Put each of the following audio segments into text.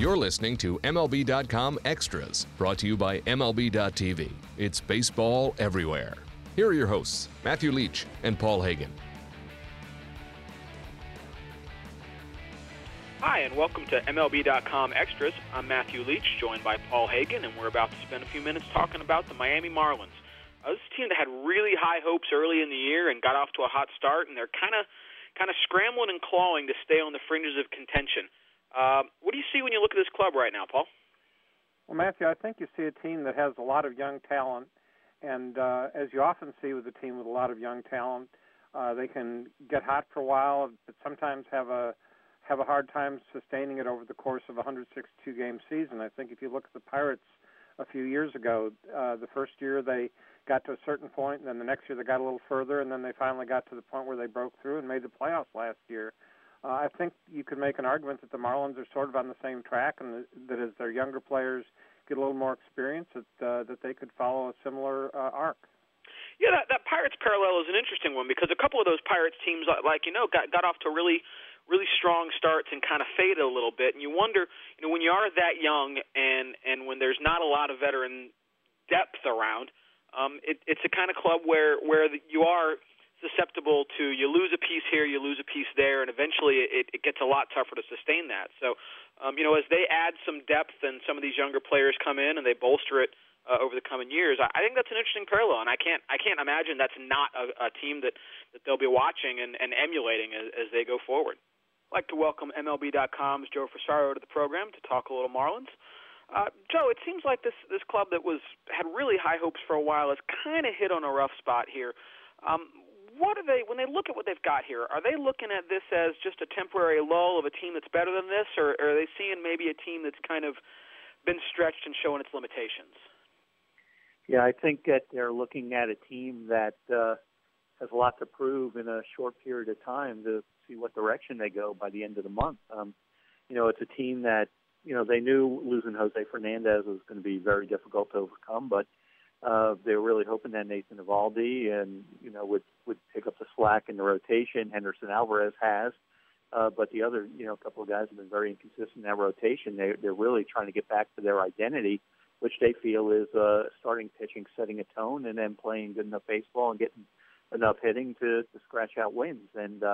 You're listening to MLB.com Extras, brought to you by MLB.tv. It's baseball everywhere. Here are your hosts, Matthew Leach and Paul Hagen. Hi, and welcome to MLB.com Extras. I'm Matthew Leach, joined by Paul Hagen, and we're about to spend a few minutes talking about the Miami Marlins. This is a team that had really high hopes early in the year and got off to a hot start, and they're kind of scrambling and clawing to stay on the fringes of contention. What do you see when you look at this club right now, Paul? Well, Matthew, I think you see a team that has a lot of young talent, and as you often see with a team with a lot of young talent, they can get hot for a while, but sometimes have a hard time sustaining it over the course of a 162-game season. I think if you look at the Pirates a few years ago, the first year they got to a certain point, and then the next year they got a little further, and then they finally got to the point where they broke through and made the playoffs last year. I think you could make an argument that the Marlins are sort of on the same track, and that as their younger players get a little more experience, that they could follow a similar arc. Yeah, that Pirates parallel is an interesting one because a couple of those Pirates teams, got off to really strong starts and kind of faded a little bit. And you wonder, when you are that young and when there's not a lot of veteran depth around, it's a kind of club where you are susceptible to, you lose a piece here, you lose a piece there, and eventually it gets a lot tougher to sustain that. So, as they add some depth and some of these younger players come in and they bolster it over the coming years, I think that's an interesting parallel, and I can't imagine that's not a team that they'll be watching and emulating as they go forward. I'd like to welcome MLB.com's Joe Frisaro to the program to talk a little Marlins. Joe, it seems like this club that had really high hopes for a while has kind of hit on a rough spot here. What are they, when they look at what they've got here, are they looking at this as just a temporary lull of a team that's better than this, or are they seeing maybe a team that's kind of been stretched and showing its limitations? Yeah, I think that they're looking at a team that has a lot to prove in a short period of time to see what direction they go by the end of the month. It's a team that, they knew losing Jose Fernandez was going to be very difficult to overcome, but they were really hoping that Nathan Eovaldi would pick up the slack in the rotation. Henderson Alvarez has, but the other, couple of guys have been very inconsistent in that rotation. They're really trying to get back to their identity, which they feel is starting pitching, setting a tone, and then playing good enough baseball and getting enough hitting to scratch out wins. And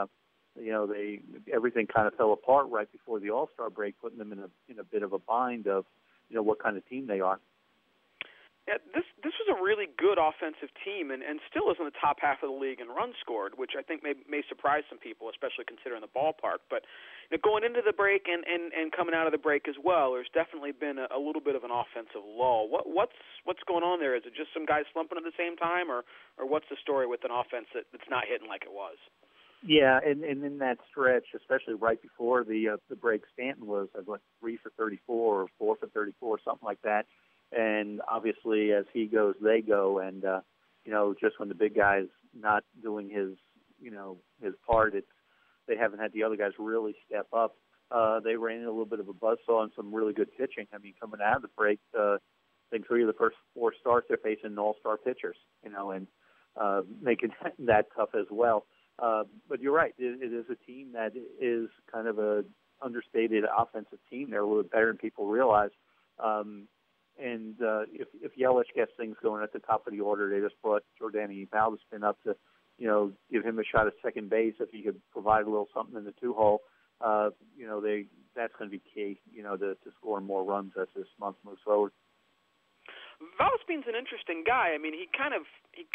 everything kind of fell apart right before the All-Star break, putting them in a bit of a bind of what kind of team they are. Yeah, this was a really good offensive team and still is in the top half of the league in runs scored, which I think may surprise some people, especially considering the ballpark. But going into the break and coming out of the break as well, there's definitely been a little bit of an offensive lull. What's going on there? Is it just some guys slumping at the same time, or what's the story with an offense that's not hitting like it was? Yeah, and in that stretch, especially right before the break, Stanton was 3 for 34 or 4 for 34, something like that. And obviously, as he goes, they go. And just when the big guy's not doing his part, they haven't had the other guys really step up. They ran into a little bit of a buzzsaw and some really good pitching. I mean, coming out of the break, I think 3 of the first 4 starts they're facing all-star pitchers. And making that tough as well. But you're right. It is a team that is kind of a understated offensive team. They're a little bit better than people realize. And if Yelich gets things going at the top of the order, they just brought Jordani Valdespin up to, give him a shot at second base. If he could provide a little something in the 2-hole, that's going to be key, to score more runs as this month moves forward. Valdespin's an interesting guy. I mean, he kind of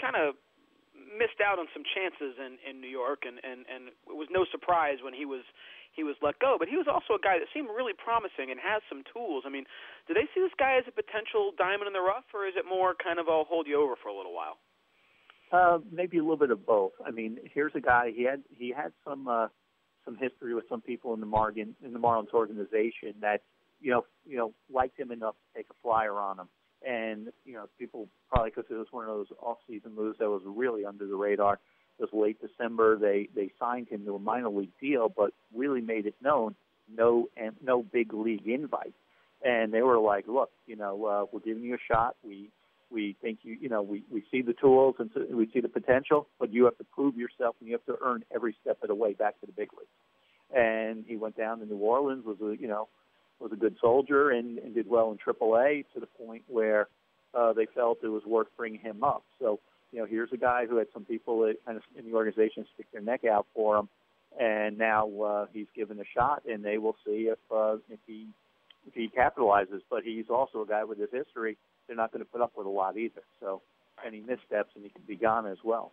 missed out on some chances in New York, and it was no surprise when he was let go. But he was also a guy that seemed really promising and has some tools. I mean, do they see this guy as a potential diamond in the rough, or is it more kind of I'll hold you over for a little while? Maybe a little bit of both. I mean, here's a guy. He had some history with some people in the Marlins organization that liked him enough to take a flyer on him. And, people probably, because it was one of those off-season moves that was really under the radar. It was late December. They signed him to a minor league deal, but really made it known, no big league invite. And they were like, look, we're giving you a shot. We think we see the tools and we see the potential, but you have to prove yourself and you have to earn every step of the way back to the big leagues. And he went down to New Orleans, was was a good soldier and did well in AAA to the point where they felt it was worth bringing him up. So, here's a guy who had some people that kind of in the organization stick their neck out for him, and now he's given a shot, and they will see if he capitalizes. But he's also a guy with his history. They're not going to put up with a lot either. So any missteps, and he could be gone as well.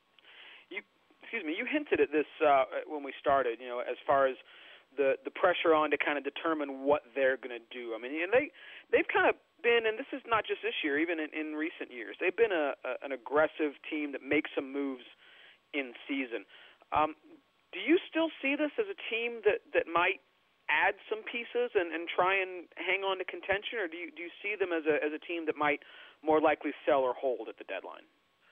You hinted at this when we started, as far as the pressure on to kind of determine what they're going to do. I mean, and they've kind of been, and this is not just this year, even in recent years, they've been an aggressive team that makes some moves in season. Do you still see this as a team that might add some pieces and try and hang on to contention, or do you see them as a team that might more likely sell or hold at the deadline?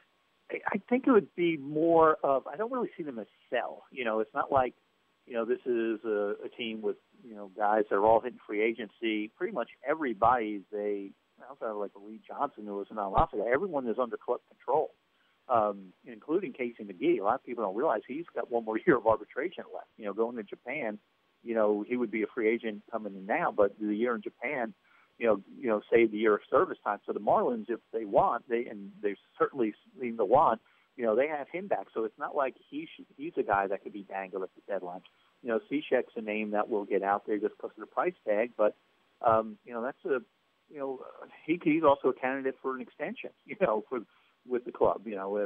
I think it would be more of, I don't really see them as sell. It's not like, this is a team with, guys that are all hitting free agency. Pretty much everybody, outside of like Lee Johnson, who was an Al-Nassr guy, everyone is under club control, including Casey McGee. A lot of people don't realize he's got one more year of arbitration left. Going to Japan, he would be a free agent coming in now, but the year in Japan, save the year of service time. So the Marlins, if they want, they certainly seem to want, they have him back. So it's not like he's a guy that could be dangled at the deadline. Cishek's a name that will get out there just because of the price tag, but that's he's also a candidate for an extension, with the club,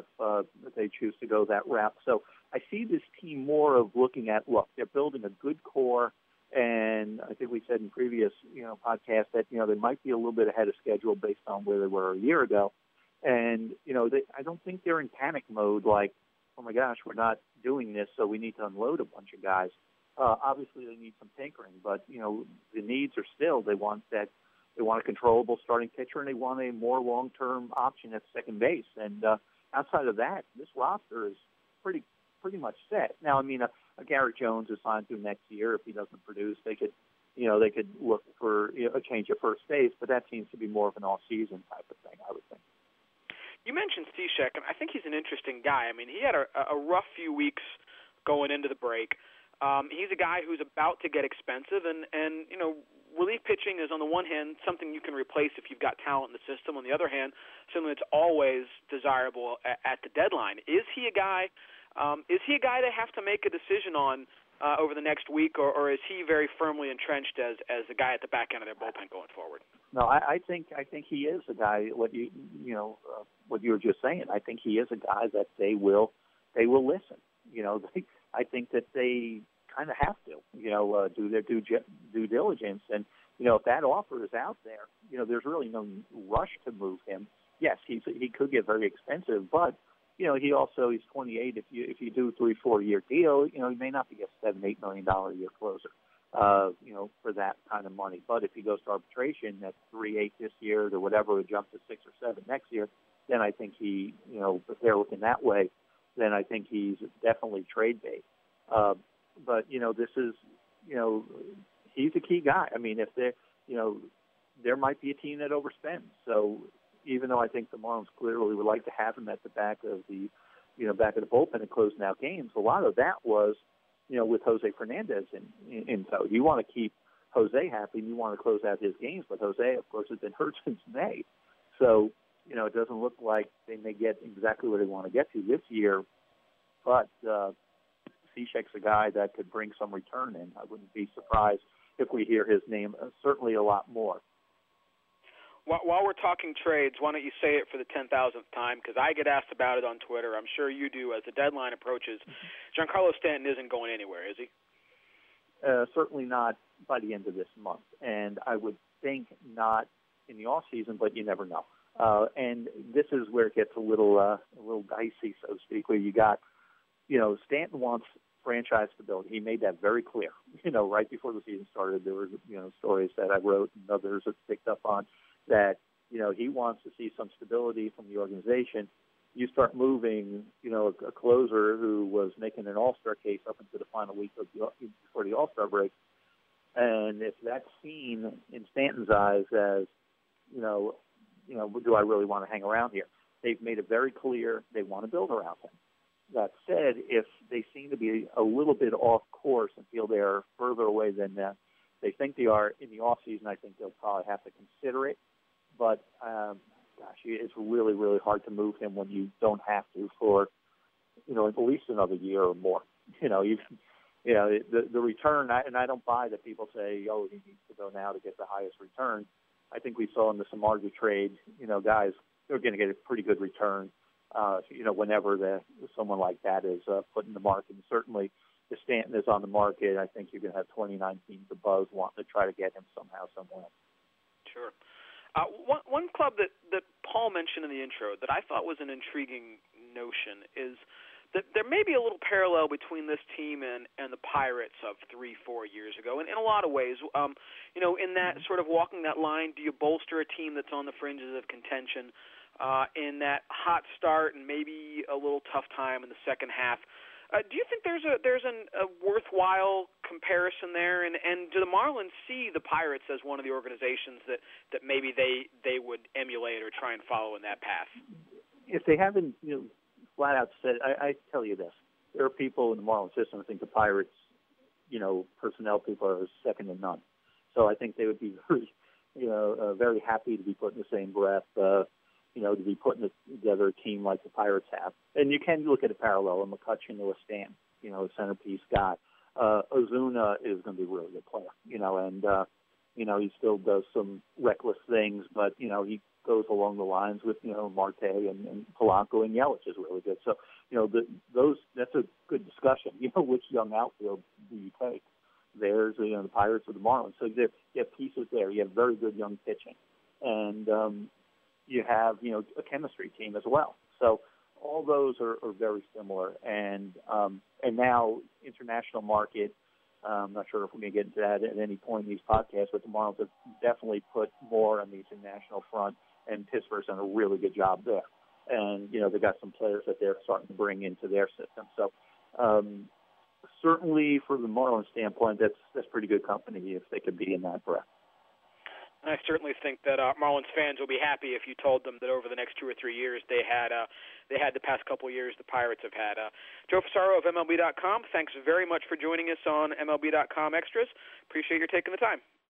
if they choose to go that route. So I see this team more of looking at, look, they're building a good core. And I think we said in previous, podcasts that, they might be a little bit ahead of schedule based on where they were a year ago. And, I don't think they're in panic mode like, oh my gosh, we're not doing this, so we need to unload a bunch of guys. Obviously they need some tinkering, but, the needs are still, they want a controllable starting pitcher, and they want a more long-term option at second base. And outside of that, this roster is pretty much set. Now, I mean, a Garrett Jones is signed through next year. If he doesn't produce, they could look for a change at first base, but that seems to be more of an all-season type of thing, I would think. You mentioned Cishek, and I think he's an interesting guy. I mean, he had a rough few weeks going into the break. He's a guy who's about to get expensive, and relief pitching is, on the one hand, something you can replace if you've got talent in the system. On the other hand, something that's always desirable at the deadline. Is he a guy they have to make a decision on over the next week, or is he very firmly entrenched as a guy at the back end of their bullpen going forward? No, I think he is a guy. What you were just saying. I think he is a guy that they will listen. I think that they kind of have to, do their due diligence. And if that offer is out there, there's really no rush to move him. Yes, he could get very expensive, but he's 28. If you do a 3-4 year deal, he may not be a $7-8 million a year closer, for that kind of money. But if he goes to arbitration at 3-8 this year or whatever, it jumps to 6 or 7 next year, then I think he, if they're looking that way, then I think he's definitely trade bait. But this is, he's a key guy. I mean, if there might be a team that overspends. So even though I think the Marlins clearly would like to have him at the back of the bullpen and closing out games, a lot of that was, with Jose Fernandez in tow. You want to keep Jose happy and you want to close out his games, but Jose, of course, has been hurt since May. So, it doesn't look like they may get exactly where they want to get to this year, but Cishek's a guy that could bring some return in. I wouldn't be surprised if we hear his name, certainly a lot more. While we're talking trades, why don't you say it for the 10,000th time? Because I get asked about it on Twitter. I'm sure you do as the deadline approaches. Giancarlo Stanton isn't going anywhere, is he? Certainly not by the end of this month. And I would think not in the off season, but you never know. And this is where it gets a little dicey, so to speak, where you got, Stanton wants franchise stability. He made that very clear. Right before the season started, there were, stories that I wrote and others have picked up on that, he wants to see some stability from the organization. You start moving, a closer who was making an all-star case up into the final week before the all-star break. And if that's seen in Stanton's eyes as, do I really want to hang around here? They've made it very clear they want to build around him. That said, if they seem to be a little bit off course and feel they're further away than they think they are in the off season. I think they'll probably have to consider it, but it's really, really hard to move him when you don't have to for, at least another year or more. The return, and I don't buy that people say, oh, he needs to go now to get the highest return. I think we saw in the Samardzija trade, guys, they're going to get a pretty good return, whenever someone like that is put in the market. And certainly if Stanton is on the market, I think you're going to have 29 teams above wanting to try to get him somehow, somewhere. Sure. One club that Paul mentioned in the intro that I thought was an intriguing notion is that there may be a little parallel between this team and the Pirates of 3-4 years ago, and in a lot of ways, in that sort of walking that line, do you bolster a team that's on the fringes of contention in that hot start and maybe a little tough time in the second half? Do you think there's a worthwhile comparison there, and do the Marlins see the Pirates as one of the organizations that maybe they would emulate or try and follow in that path? If they haven't, flat out said, I tell you this: there are people in the Marlins system who think the Pirates, personnel people are second to none. So I think they would be very happy to be put in the same breath. To be putting together a team like the Pirates have. And you can look at a parallel in McCutchen to a Stanton, a centerpiece guy. Ozuna is going to be a really good player, and he still does some reckless things, but, he goes along the lines with, Marte and Polanco and Yelich is really good. So, that's a good discussion, which young outfield do you take? There's, the Pirates or the Marlins. So you have pieces there. You have very good young pitching. And, you have, a chemistry team as well. So all those are very similar. And now international market, I'm not sure if we're going to get into that at any point in these podcasts, but the Marlins have definitely put more on the international front, and Pittsburgh's done a really good job there. And, they've got some players that they're starting to bring into their system. So certainly from the Marlins standpoint, that's pretty good company if they could be in that breath. I certainly think that Marlins fans will be happy if you told them that over the next 2 or 3 years they had the past couple of years the Pirates have had. Joe Fasaro of MLB.com, thanks very much for joining us on MLB.com Extras. Appreciate your taking the time.